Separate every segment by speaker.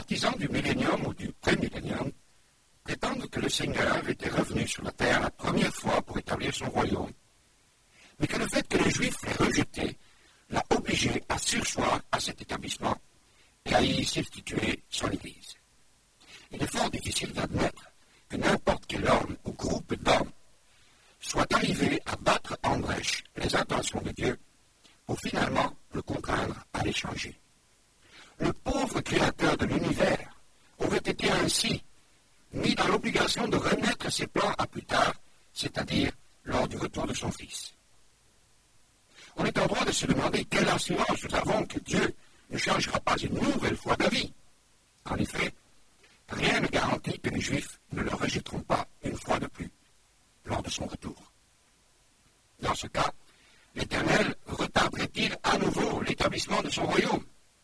Speaker 1: partisans du millénium ou du pré-millénium prétendent que le Seigneur était revenu sur la terre la première fois pour établir son royaume, mais que le fait que les Juifs l'aient rejeté l'a obligé à surseoir à cet établissement et à y substituer son Église. Il est fort difficile d'admettre que n'importe quel homme ou groupe d'hommes soit arrivé à battre en brèche les intentions de Dieu pour finalement le contraindre à les changer. Le pauvre créateur de l'univers aurait été ainsi mis dans l'obligation de remettre ses plans à plus tard, c'est-à-dire lors du retour de son Fils. On est en droit de se demander quelle assurance nous avons que Dieu ne changera pas une nouvelle fois d'avis. En effet, rien ne garantit que les Juifs ne le rejetteront pas une fois de plus lors de son retour. Dans ce cas, l'Éternel retarderait-il à nouveau l'établissement de son royaume?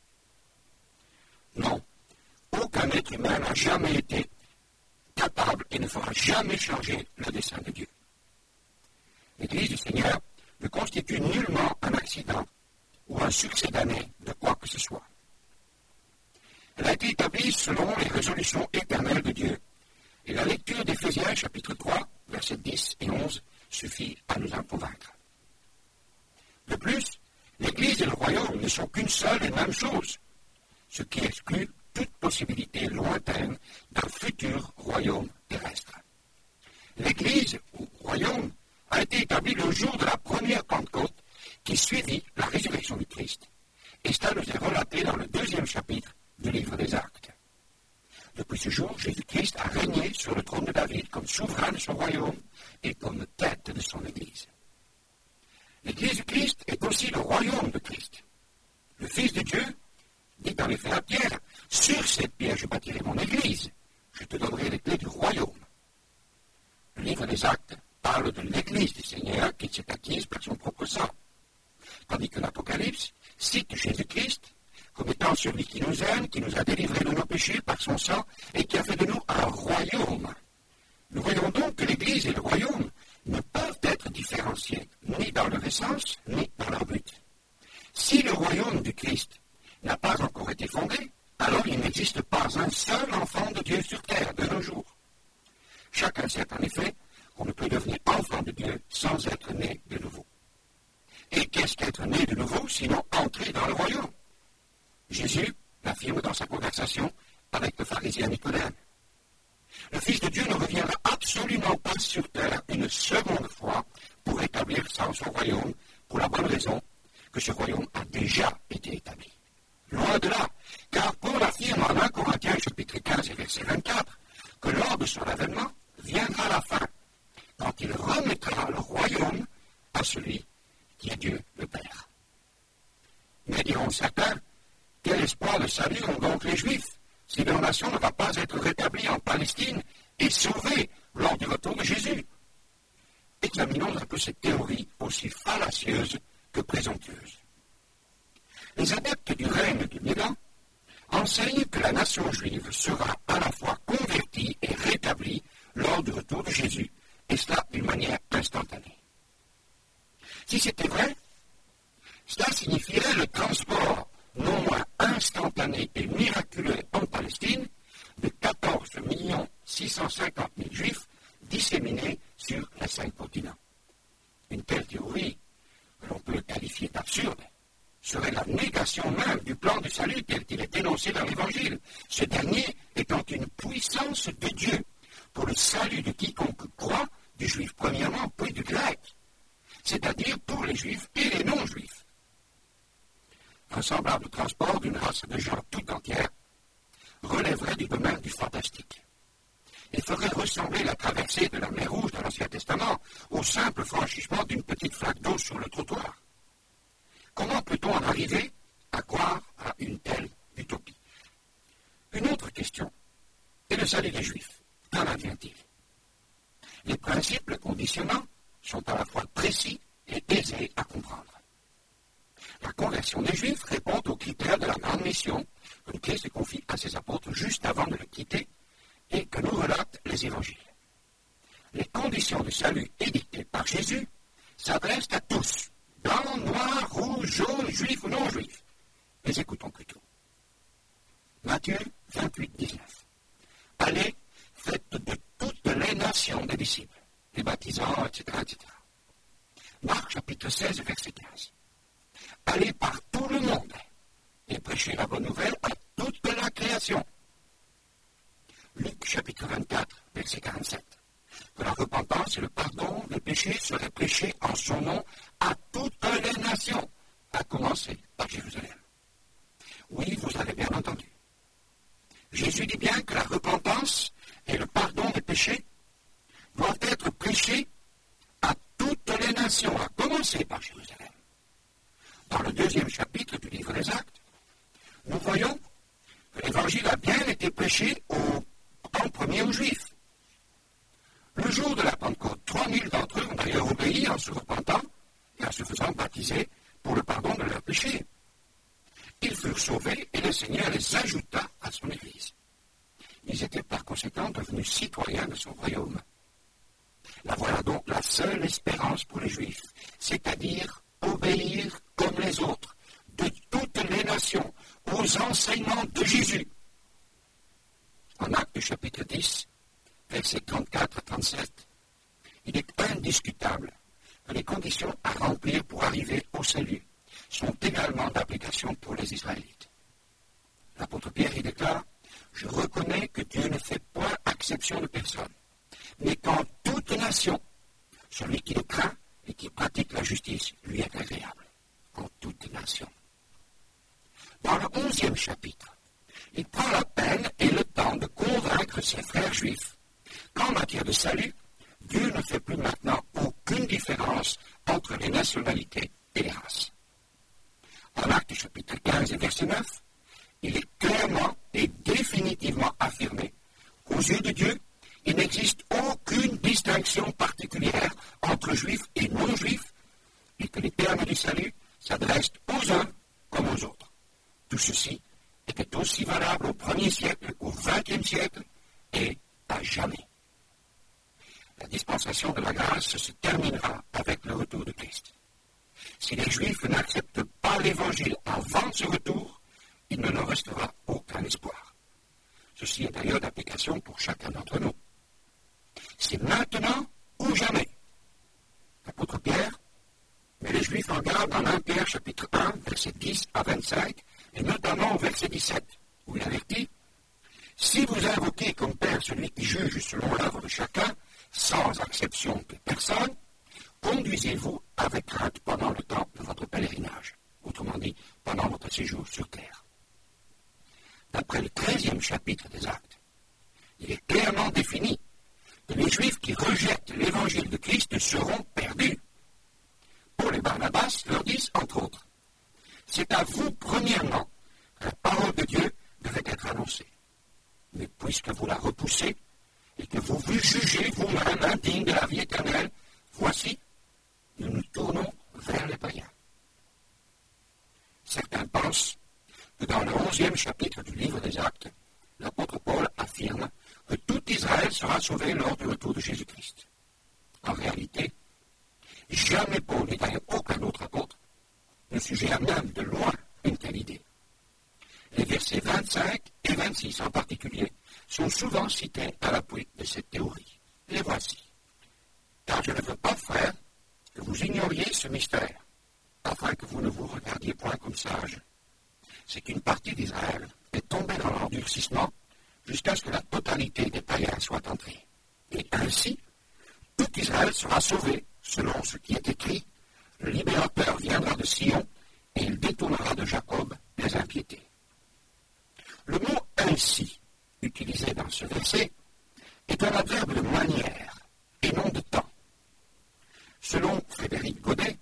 Speaker 1: Non, aucun être humain n'a jamais été capable et ne fera jamais changer le dessein de Dieu. L'Église du Seigneur ne constitue nullement un accident ou un succédané de quoi que ce soit. Elle a été établie selon les résolutions éternelles de Dieu, et la lecture d'Éphésiens chapitre 3, versets 10 et 11 suffit à nous en convaincre. De plus, l'Église et le royaume ne sont qu'une seule et même chose, ce qui exclut toute possibilité lointaine d'un futur royaume terrestre. L'Église, ou royaume, a été établie le jour de la première Pentecôte qui suivit la résurrection du Christ, et cela nous est relaté dans le 2e chapitre du livre des Actes. Depuis ce jour, Jésus-Christ a régné sur le trône de David comme souverain de son royaume et comme tête de son Église. L'Église du Christ est aussi le royaume de Christ. Le Fils de Dieu dit en effet à Pierre, « Sur cette pierre je bâtirai mon Église, je te donnerai les clés du royaume. » Le livre des Actes parle de l'Église du Seigneur qui s'est acquise par son propre sang, tandis que l'Apocalypse cite Jésus-Christ comme étant celui qui nous aime, qui nous a délivrés de nos péchés par son sang et qui a fait de nous un royaume. Nous voyons donc que l'Église et le royaume ne peuvent être différenciés, ni dans leur essence, ni dans leur but. Si le royaume du Christ n'a pas encore été fondé, alors il n'existe pas un seul enfant de Dieu sur terre de nos jours. Chacun sait en effet qu'on ne peut devenir enfant de Dieu sans être né de nouveau. Et qu'est-ce qu'être né de nouveau, sinon entrer dans le royaume? Jésus l'affirme dans sa conversation avec le pharisien Nicodème. Le Fils de Dieu ne reviendra absolument pas sur terre une seconde fois pour établir son royaume, pour la bonne raison que ce royaume a déjà été établi. Loin de là, car Paul affirme en 1 Corinthiens chapitre 15 et verset 24 que lors de son avènement viendra la fin, quand il remettra le royaume à celui qui est Dieu le Père. Mais diront certains, quel espoir de salut ont donc les Juifs si leur nation ne va pas être rétablie en Palestine et sauvée lors du retour de Jésus? Examinons un peu cette théorie aussi fallacieuse que présomptueuse. Les adeptes du règne du Milan enseignent que la nation juive sera à la fois convertie et rétablie lors du retour de Jésus, et cela d'une manière instantanée. Si c'était vrai, cela signifierait le transport non moins instantané et miraculeux en Palestine de 14 650 000 Juifs disséminés sur les 5 continents. Une telle théorie, que l'on peut qualifier d'absurde, serait la négation même du plan du salut tel qu'il est énoncé dans l'Évangile, ce dernier étant une puissance de Dieu pour le salut de quiconque croit, du juif premièrement, puis du grec, c'est-à-dire pour les juifs et les non-juifs. Un semblable transport d'une race de gens tout entière relèverait du domaine du fantastique. Il ferait ressembler la traversée de la mer Rouge dans l'Ancien Testament au simple franchissement d'une petite flaque d'eau sur le trottoir. Comment peut-on en arriver à croire à une telle utopie? Une autre question est le salut des Juifs. Qu'en advient-il? Les principes le conditionnant sont à la fois précis et aisés à comprendre. La conversion des Juifs répond aux critères de la grande mission que le Christ confie à ses apôtres juste avant de le quitter et que nous relatent les évangiles. Les conditions de salut édictées par Jésus s'adressent à tous, blancs, noirs, rouges, jaunes, juifs ou non-juifs. Mais écoutons plutôt. Matthieu 28, 19. Allez, faites de toutes les nations des disciples, les baptisants, etc., etc. Marc chapitre 16, verset 15. Allez par tout le monde et prêchez la bonne nouvelle à toute la création. Luc chapitre 24, verset 47. Que la repentance et le pardon des péchés seraient prêchés en son nom à toutes les nations, à commencer par Jérusalem. Oui, vous avez bien entendu. Jésus dit bien que la repentance et le pardon des péchés doivent être prêchés à toutes les nations, à commencer par Jérusalem. Dans le 2e chapitre du livre des Actes, nous voyons que l'Évangile a bien été prêché en premier aux Juifs. Le jour de la Pentecôte, 3000 d'entre eux ont d'ailleurs obéi en se repentant et en se faisant baptiser pour le pardon de leurs péchés. Ils furent sauvés et le Seigneur les ajouta à son Église. Ils étaient par conséquent devenus citoyens de son royaume. Là voilà donc la seule espérance pour les Juifs, c'est-à-dire obéir comme les autres, de toutes les nations, aux enseignements de Jésus. En Actes chapitre 10, versets 34 à 37, il est indiscutable que les conditions à remplir pour arriver au salut sont également d'application pour les Israélites. L'apôtre Pierre y déclare « Je reconnais que Dieu ne fait point exception de personne, mais qu'en toute nation, celui qui le craint et qui pratique la justice lui est agréable. » En toute nation. Dans le 11e chapitre, il prend la peine et le temps de convaincre ses frères juifs qu'en matière de salut, Dieu ne fait plus maintenant aucune différence entre les nationalités et les races. En Actes chapitre 15 et verset 9, il est clairement et définitivement affirmé qu'aux yeux de Dieu, il n'existe aucune distinction particulière entre juifs et non-juifs et que les termes du salut s'adressent aux uns comme aux autres. Tout ceci était aussi valable au 1er siècle qu'au 20e siècle et à jamais. La dispensation de la grâce se terminera avec le retour de Christ. Si les Juifs n'acceptent pas l'Évangile avant ce retour, il ne leur restera aucun espoir. Ceci est d'ailleurs d'application pour chacun d'entre nous. C'est maintenant ou jamais. L'apôtre Pierre met les Juifs en garde dans 1 Pierre chapitre 1, versets 10 à 25, et notamment au verset 17, où il avertit « Si vous invoquez comme Père celui qui juge selon l'œuvre de chacun, sans exception de personne, conduisez-vous avec crainte pendant le temps de votre pèlerinage, autrement dit, pendant votre séjour sur terre. » D'après le 13e chapitre des Actes, il est clairement défini que les Juifs qui rejettent l'évangile de Christ seront perdus. Paul et Barnabas leur disent, entre autres, « C'est à vous, premièrement, que la parole de Dieu devait être annoncée. Mais puisque vous la repoussez, et que vous vous jugez vous-même indigne de la vie éternelle, voici, nous nous tournons vers les païens. » Certains pensent que dans le 11e chapitre du livre des Actes, l'apôtre Paul affirme que tout Israël sera sauvé lors du retour de Jésus-Christ. En réalité, jamais Paul, ni d'ailleurs aucun autre apôtre, ne suggère même de loin une telle idée. Les versets 25 et 26 en particulier sont souvent cités à l'appui de cette théorie. Les voici. Car je ne veux pas, frères, que vous ignoriez ce mystère, afin que vous ne vous regardiez point comme sages. C'est qu'une partie d'Israël est tombée dans l'endurcissement jusqu'à ce que la totalité des païens soit entrée. Et ainsi, tout Israël sera sauvé, selon ce qui est écrit, le libérateur viendra de Sion et il détournera de Jacob les impiétés. Le mot « ainsi » utilisé dans ce verset est un adverbe de manière et non de temps. Selon Frédéric Godet,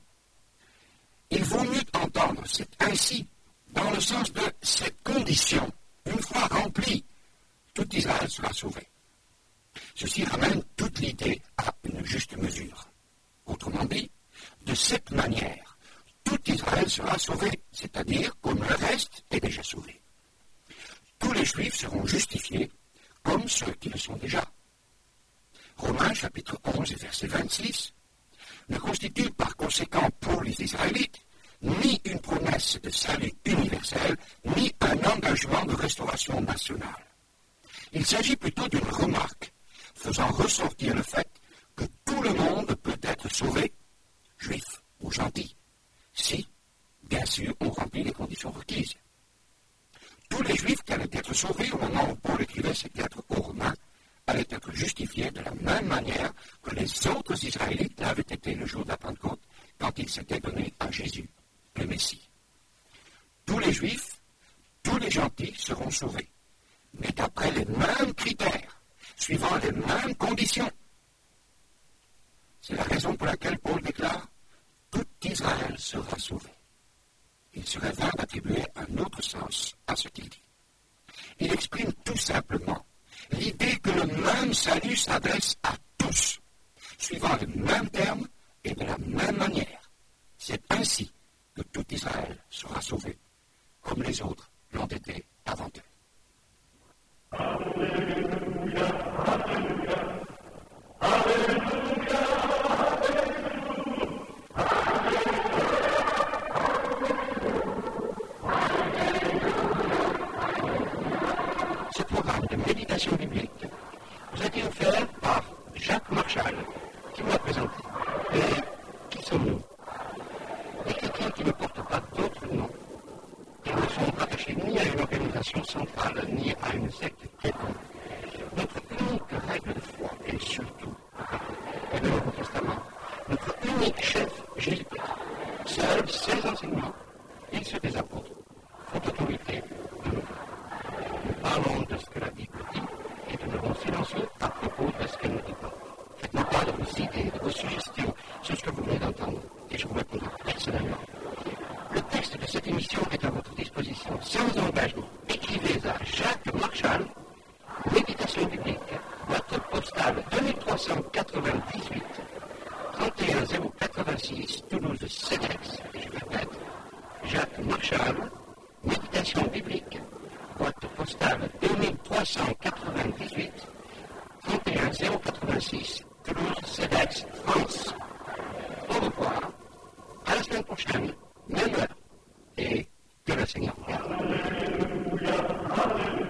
Speaker 1: il vaut mieux entendre cet « ainsi » dans le sens de cette condition, une fois remplie, tout Israël sera sauvé. Ceci ramène toute l'idée à une juste mesure. Autrement dit, de cette manière, tout Israël sera sauvé, c'est-à-dire comme le reste est déjà sauvé. Tous les Juifs seront justifiés comme ceux qui le sont déjà. Romains chapitre 11 et verset 26 ne constitue par conséquent pour les Israélites ni une promesse de salut universel, ni un engagement engagement de restauration nationale. Il s'agit plutôt d'une remarque faisant ressortir le fait que tout le monde peut être sauvé, juif ou gentil, si, bien sûr, on remplit les conditions requises. Tous les juifs qui allaient être sauvés au moment où Paul écrivait cette lettre aux Romains allaient être justifiés de la même manière que les autres Israélites l'avaient été le jour de la Pentecôte quand ils s'étaient donnés à Jésus, le Messie. Tous les juifs, tous les gentils seront sauvés, mais d'après les mêmes critères, suivant les mêmes conditions. C'est la raison pour laquelle Paul déclare « Tout Israël sera sauvé ». Il serait vain d'attribuer un autre sens à ce qu'il dit. Il exprime tout simplement l'idée que le même salut s'adresse à tous, suivant les mêmes termes et de la même manière. C'est ainsi que tout Israël sera sauvé, comme les autres l'ont été avant eux. Alléluia, Alléluia, Alléluia, Alléluia. Ce programme de méditation biblique vous a été offert par Jacques Marchal, qui m'a présenté. Et qui sommes-nous? Des chrétiens qui ne portent pas d'autres noms. Ils ne sont attachés ni à une organisation centrale, ni à une secte quelconque. Notre unique règle de foi, et surtout, est le Nouveau Testament. Notre unique chef, Jésus-Christ. Seuls ses enseignements, et ceux des apôtres, font autorité de nous. Nous parlons de ce que la Bible dit, et nous demeurons silencieux à propos de ce qu'elle ne dit pas. Faites-moi part de vos idées, de vos suggestions sur ce que vous venez d'entendre, et je vous répondrai personnellement. Le texte de cette émission est à votre disposition sans engagement. Écrivez à Jacques Marchal, Méditation biblique, boîte postale 2398, 31086, Toulouse CEDEX. Je répète, Jacques Marchal, Méditation biblique, boîte postale 2398, 31086, Toulouse CEDEX, France. Au revoir. À la semaine prochaine, même heure, et que le Seigneur vous garde. Alléluia, Alléluia.